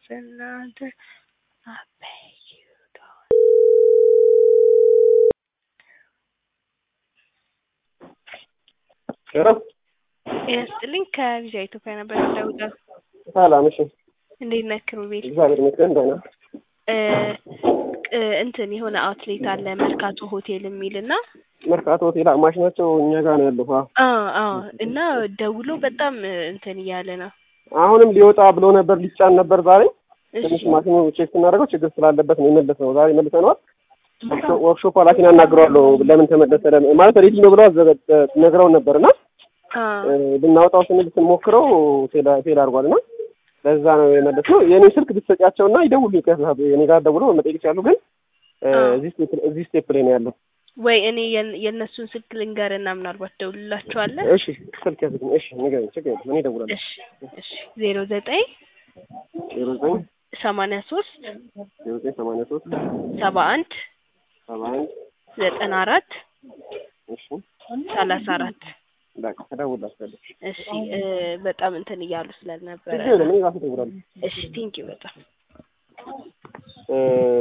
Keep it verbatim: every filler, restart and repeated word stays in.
another. I beg you, don't. Hello? ይስጥልኝ ከቪዛ ኢትዮጵያ ነበር ደውለው ሰላም እሺ እንዴት ነህ ክሩቤል እግዚአብሔር ይመስገን ደህና እ እንትን የሆነ አውትሌት አለ መርካቶ ሆቴል የሚልና መርካቶ ሆቴል ማሽናቸው እኛ ጋር ነው ያለው አዎ አዎ እና ደውሎ በጣም እንትን እያለ ነው አሁንም ሊወጣ ብሎ ነበር ሊጫን ነበር ዛሬ ትንሽ ማሽኑ ቼክ ስናደርገው ችግር ስላለበት ነው የመለሰው ዛሬ መልሰነዋል ወርክሾፕ ኃላፊን አናግረዋለሁ ለምን ተመለሰ ማለት ሬዲ ነው ብለው ነግረውን ነበርና ልናወጣው ስንል ስንሞክረው ፌል ፌል አድርጓልና ለዛ ነው የመለሰው የኔ ስልክ ብትሰጫቸውና ይደውሉኝ ከዛ የኔ ጋር ደውሎ መጠየቅ ይችላሉ ግን እዚህ እዚህ ስቴፕ ላይ ነው ያለው ወይ እኔ የነሱን ስልክ ልንገርና ምናልባት ደውልላቸዋለሁ እሺ ስልክ ያዝኝ እሺ ንገረኝ ችግር የለም እኔ እደውላለሁ እሺ እሺ ዜሮ ዘጠኝ ዜሮ ዘጠኝ ሰማንያ ሶስት ዜሮ ዘጠኝ ሰማንያ ሶስት ሰባ አንድ ሰባ አንድ ዘጠና አራት እሺ ሰላሳ አራት በቃ እደውላለሁ እሺ በጣም እንትን እያሉ ስለነበረ እሺ ለምን ይላል እደውላለሁ እሺ ቴንኪው በጣም